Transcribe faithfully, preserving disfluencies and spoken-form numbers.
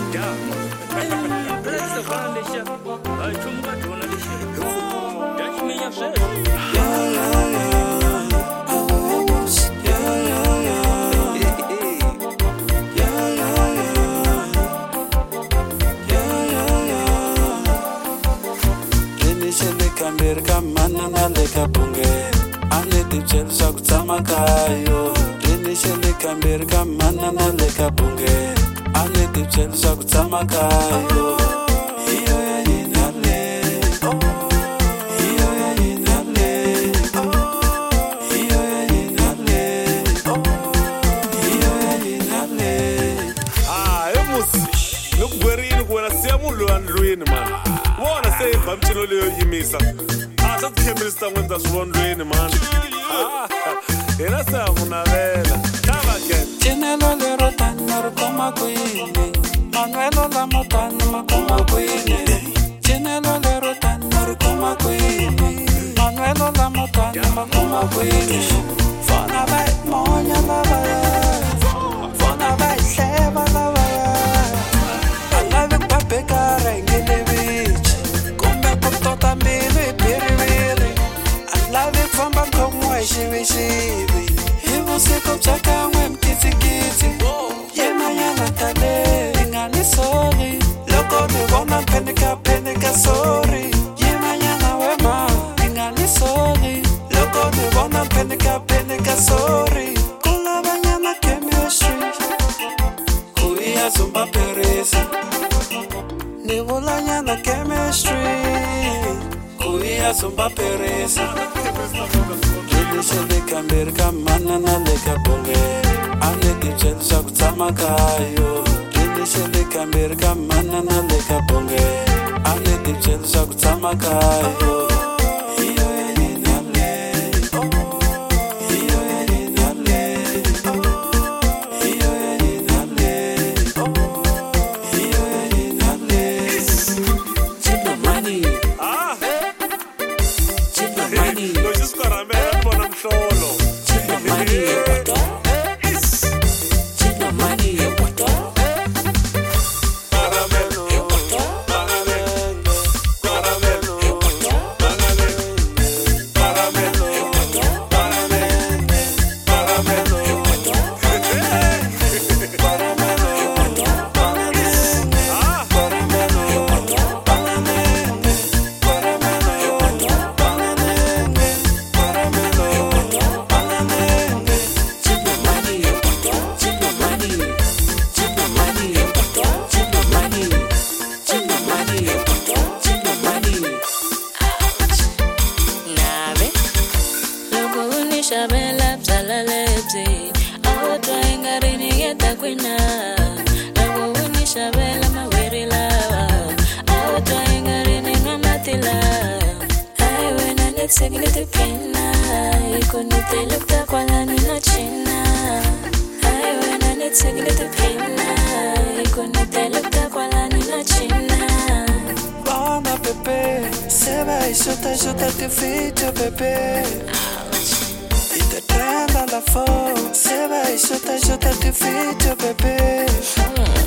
America manana leka bunge ane tipchel shakutama kayo initially America manana leka bunge ane tipchel shakutama kayo iyo ya inale iyo ya inale iyo ya inale iyo ya inale ah emusi nokugwerini kuwena siyamulo andlwini man wona save amtshilo leyo yimisa athi chemist ngwenza swondweni man ah yena samunavela tava ke Chinelo lero tanner koma kuine Manuelo la motana makoma kuine Chinelo lero tanner koma kuine Manuelo la motana makoma kuine Fona vai monya la vai Fona vai seba la vai Alave pape karengele vich Kumbe kutota mbili piriviri Alave famba komwe shivi shivi Hivo siko chaka mwe mkiti kiti Yema yana tale Ingani sorry Loko ni wona penika penika sorry Yema yana wema Ingani sorry Loko ni wona penika penika sorry Kula banyana chemistry Kuia zumba pereza Ni wula yana chemistry Kuia zumba pereza Initially America manana leka bunge ane tipchel shakutama kayo Initially America manana leka bunge ane tipchel shakutama kayo iyo ya inale iyo ya inale iyo ya inale iyo ya inale China money ah China money lo jisikaramela bona mhlolo China money China money caramelo caramelo caramelo Segilete pena, ikonite lukta kwa lani na china. Ay, wena net segilete pena, ikonite lukta kwa lani na china. Bana bebé, se va y chuta, chuta tu ficho bebé. Y te traen a la fo, se va y chuta, chuta tu ficho bebé.